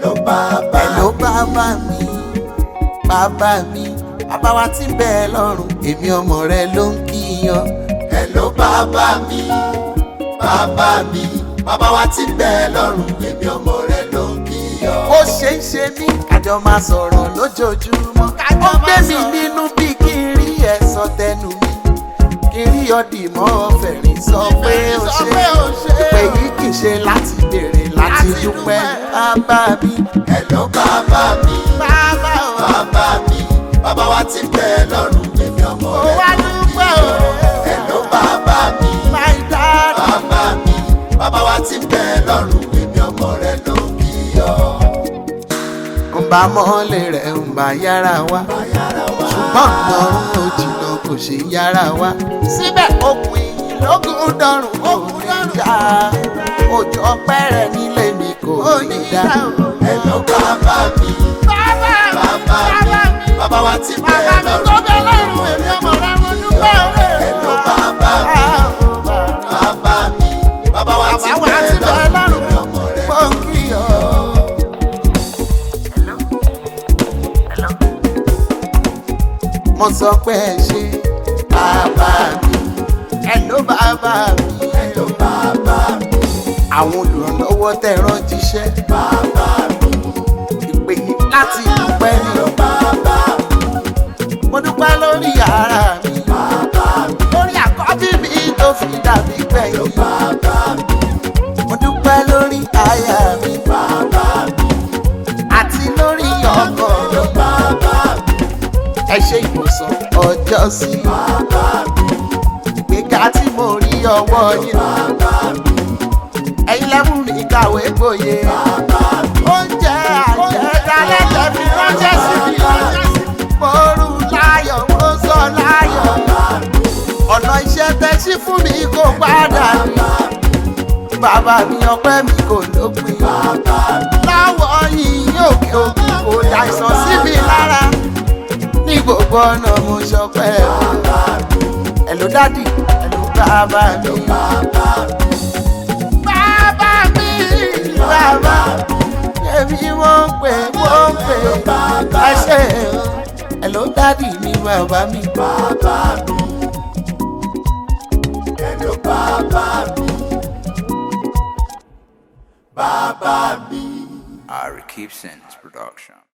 Hello bàbá mi, bàbá mi, bàbá wa tí ń bẹ lọ́run, èmi ọmọ rẹ ló ń kíyan. Hello bàbá mi, bàbá mi, bàbá wa tí ń bẹ lọ́run, èmi ọmọ rẹ ló ń kíyan. Ó ṣe ń ṣe mí kájọ máa sọ̀rọ̀ lójoojúmọ́. Ó gbé mi nínú bí kí n rí ẹ̀sọ́ tẹnu mi, kí n rí ọdì mọ́ fẹ̀rín sọ pé ó ṣe. Ìpè yìí kì í ṣe láti béèrè láti dúpẹ́. Bàbá mi, hello bàbá mi, bàbá mi, bàbá wa tí ń bẹ lọ́run, èmi ọmọ rẹ ló ń kíyan. Hello bàbá mi, bàbá mi, bàbá wa tí ń bẹ lọ́run, èmi ọmọ rẹ ló ń kíyan. Ń bá mọ́lẹ̀ rẹ̀ ń bá yára wá, ṣùgbọ́n ọ̀run ò jìnnà kò ṣe yára wá. Síbẹ̀ okùn ìyìn lógún dọ̀run kò ní já, òjò ọpẹ́ rẹ̀ nílé mi kò ní dá. Hello bàbá mi, bàbá mi, bàbá wa tí ń bẹ lọ́run, èmi ọmọ rẹ ló ń kíyan. Hello bàbá mi, bàbá mi, bàbá wa tí ń bẹ lọ́run, èmi ọmọ rẹ ló ń kíyan. Mo sọ pé ẹ ṣé bàbá mi, hello bàbá mi, hello bàbá mi. Àwọn olùrànlọ́wọ́ tẹ́ rán jíṣẹ́ bàbá mi, ìpè yìí láti dúpẹ́ ní bàbá mi. Mo dúpẹ́ lórí ara mi, bàbá mi, lórí àkọ́bí mi tó fi dàbí gbẹ̀yìn bàbá mi. Mo dúpẹ́ lórí aya mi, bàbá mi, àti lórí ọkọ mi, bàbá mi. Ẹ ṣe ìwòsàn ọjọ́ sí bàbá mi, ìgbéga tí mo rí ọwọ́ yín bàbá mi. Ẹ̀yin lẹ́mú mi kàwé gboyè bàbá mi. Oúnjẹ àjẹdálẹ̀ tẹ́ fi ránṣẹ́ sí mi, mo rú láyọ̀ mo sọ láyọ̀ bàbá mi. Ọ̀nà iṣẹ́ tẹ́ ṣí fún mi kò padà rí bàbá mi, ọpẹ́ mi kò lópin bàbá mi. Láwọ̀ yìí òkè òkè kò dàìsàn sí mi lára, ní gbogbo ọ̀nà mo ṣọpẹ́ bàbá mi. Hello daddy, hello bàbá mi, bàbá mi, bàbá mi, bàbá mi. Èmi wọ́n pè ẹ ṣé. Hello daddy mi, bàbá mi, bàbá mi. Hello bàbá mi, bàbá mi. Ari Keepson's production.